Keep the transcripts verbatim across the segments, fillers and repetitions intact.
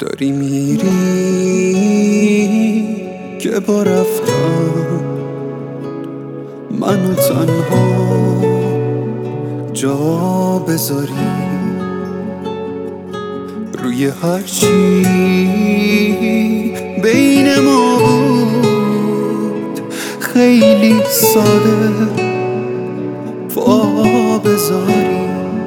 داری میری که با رفتن منو تنها جا بذاری، روی هرچی بین ما بود خیلی ساده وا بذاری.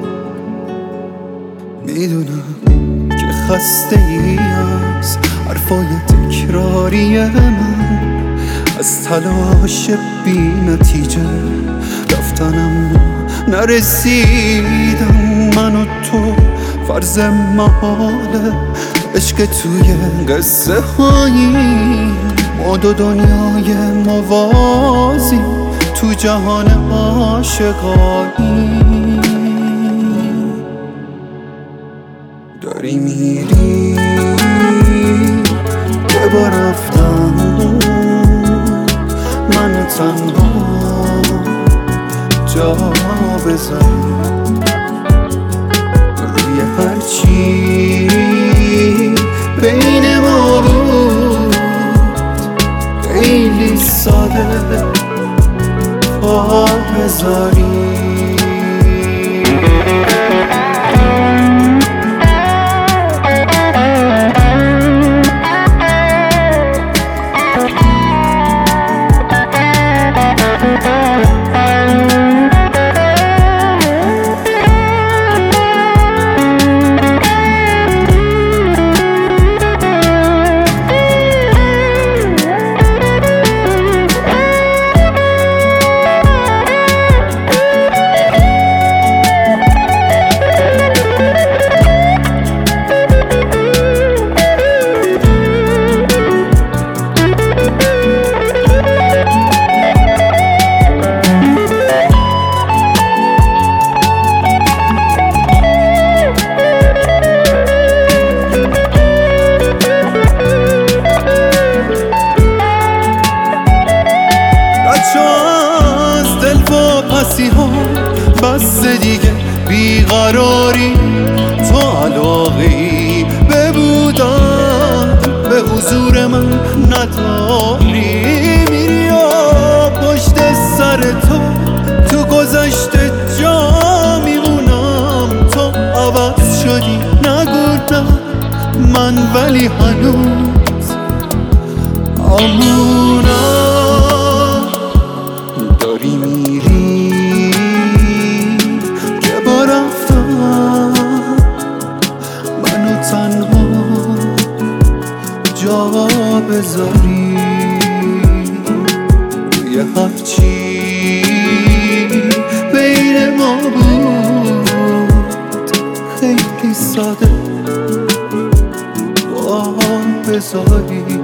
میدونم که خسته ای از حرفای تکراری من، از تلاش بی نتیجه رفتنم نرسیدم. من و تو فرض محاله، عشق توی قصه هایی، ما دو دنیای موازی تو جهان عاشقانی. داری میری که با رفتن منو تنها جا بذاری، روی هرچی بین ما بود خیلی ساده پا بذاری. از دل و پسی ها بس دیگه بیقراری، تو علاقه‌ای به بودن به حضور من نداری. میری و پشت سر تو تو گذشته جا میمونم. تو عوض شدی نگو نه من ولی هنوز امونم. داری میری که با رفتن منو تنها جا بذاری، یه هرچی بین ما بود خیلی ساده با بذاری.